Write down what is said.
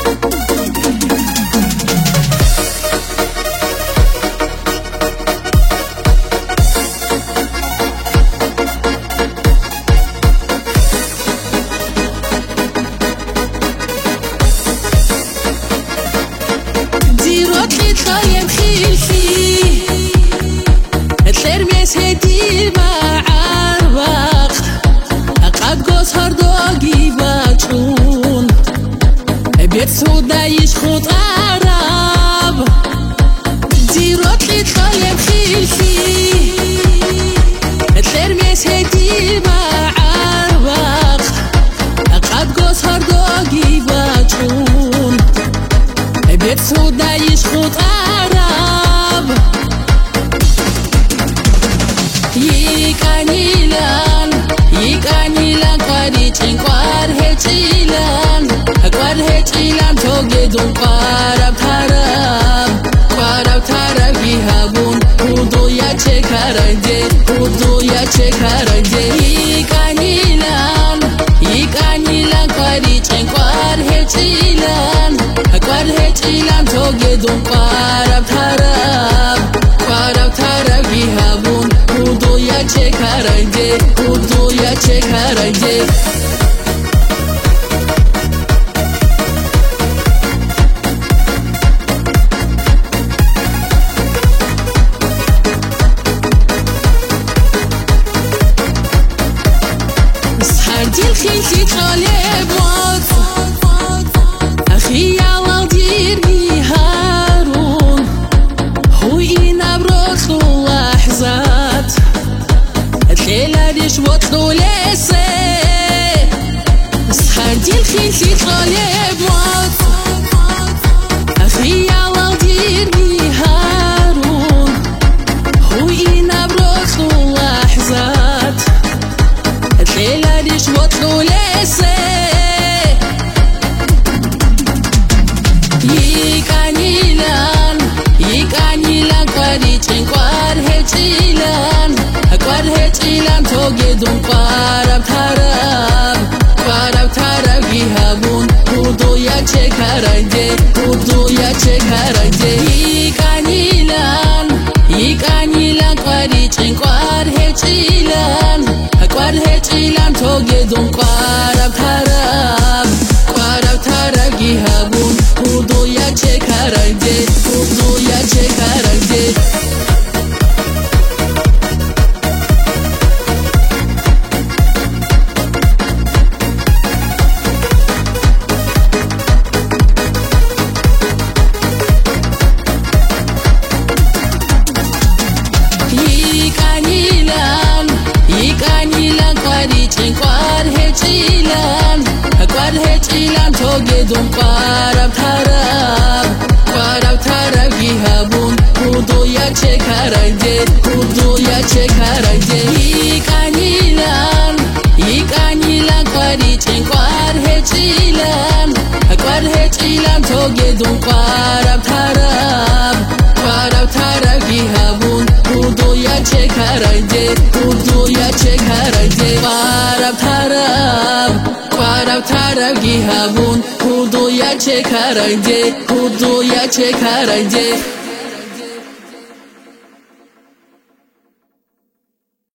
سودايش خود عرب ديروت لي طايم خلفي ترميس هدي مع عربق قد قوس هردوغي باتون بيت سودايش خود عرب يكانيلان قاري تنقار هتيلان قار هتيلان توجدون قارب تارب يهابون هدو يا چكارنجي يكانيلان قاري تنقار هتيلان توجدون قارب تارب يهابون هدو يا چكارنجي دل خيلتي طالبات أخي يا ديرني هارون هو ينبرخ لحظات الليلة ليش وطلو لسه سحر دل خيلتي طالبات أخي يا ديرني هارون هو ينبرخ لحظات الليلة ليش وطلو لسه يكانيلان قاري تنقار هتيلان توجدون قارب تارب يهابون هدو يا چكارنجي يكانيلان قاري تنقار هتيلان توجدون قارب تارب يهابون هدو يا چكارنجي يكانيلان قاري تنقار هتيلان توجدون قارب تارب يهابون هدو يا چكارنجي يكانيلان قاري تنقار هتيلان توجدون قارب تارب يهابون هدو يا چكارنجي قارب تارب يهابون هدو يا چكارنجي